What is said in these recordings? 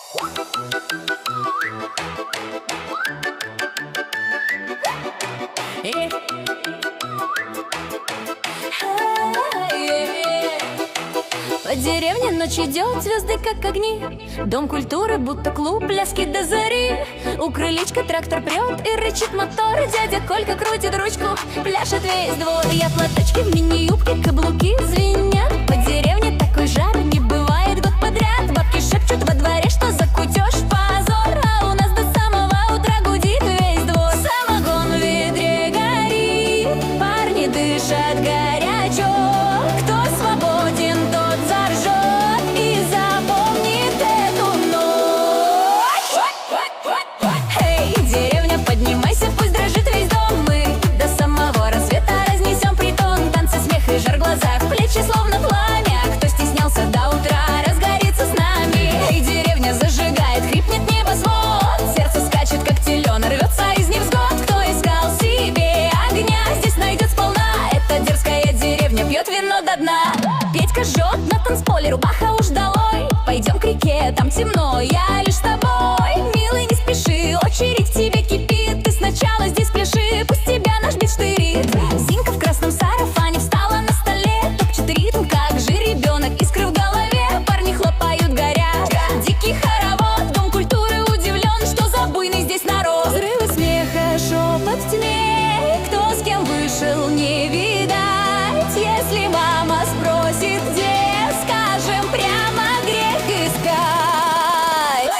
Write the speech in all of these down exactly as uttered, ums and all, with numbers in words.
По деревне ночь идет, звезды как огни. Дом культуры, будто клуб, пляски до зари. У крылечка трактор прет и рычит мотор. Дядя Колька крутит ручку, пляшет весь двор. Я в платочке, в мини-юбке, каблуки звенят. По деревне такой жар не бывает год подряд. Бабки шепчут во дворе, что закутешь позор. А у нас до самого утра гудит весь двор. Самогон в ведре горит, парни дышат горячо. Кто свободен, тот заржет и запомнит эту ночь. Эй, деревня, поднимайся, пусть дрожит весь дом. Мы до самого рассвета разнесем притон. Танцы, смех и жар в глазах, плечи словно пламя. Кто стеснялся до утра, разгорится с нами. Эй, деревня зажигает, хрипнет небосвод. Сердце скачет, как телен, рвется из невзгод. Кто искал себе огня, здесь найдет сполна. Эта дерзкая деревня пьет вино до дна. Петька жжет на танцполе, рубаха уж долой. Пойдем к реке, там темно, я лишь с тобой. Милый, не спеши, очередь к тебе кипит. Ты сначала здесь пляши, пусть тебя наш бит штырит. Зинка в красном сарафане встала на столе, топчет ритм, как жеребенок, искры в голове. Парни хлопают, горят, дикий хоровод. Дом культуры удивлен, что за буйный здесь народ. Взрывы смеха, шепот в тьме, кто с кем вышел, не видать. Если мама спросит, где, скажем прямо, грех искать.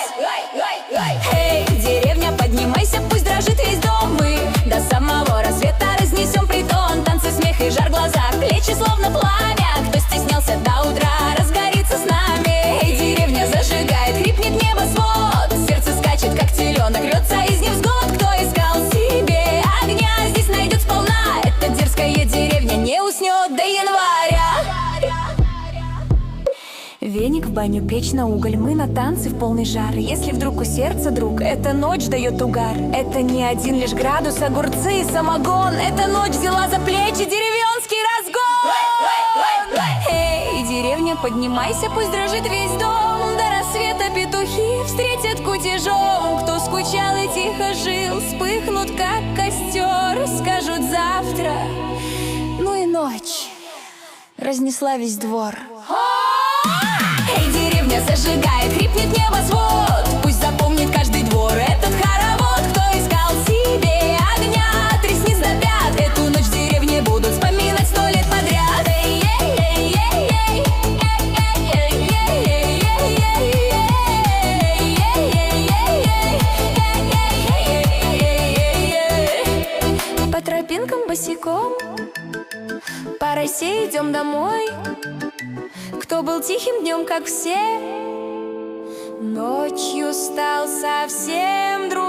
Эй, деревня, поднимайся, пусть дрожит весь дом. Мы до самого рассвета разнесем притон. Танцы, смех и жар в глазах, плечи словно пламя. Кто стеснялся до утра, разгорится с нами. Эй, деревня зажигает, хрипнет небосвод. Сердце скачет, как теленок, рвется из невзгод. Кто искал себе огня, здесь найдет сполна. Эта дерзкая деревня не уснет до января. Веник в баню, печь на уголь, мы на танцы в полный жар. Если вдруг у сердца друг, эта ночь дает угар. Это не один лишь градус, огурцы и самогон. Эта ночь взяла за плечи деревенский разгон. Эй, деревня, поднимайся, пусть дрожит весь дом. До рассвета петухи встретят кутежом. Кто скучал и тихо жил, вспыхнут как костер. Скажут завтра, ну и ночь разнесла весь двор. Эй, деревня зажигает, хрипнет небосвод. Пусть запомнит каждый двор этот хоровод. Кто искал себе огня, тресни за пят. Эту ночь в деревне будут вспоминать сто лет подряд. Эй, эй, эй, эй, эй, эй, эй, эй, эй. По тропинкам босиком по росе идем домой. Кто был тихим днем, как все, ночью стал совсем другим.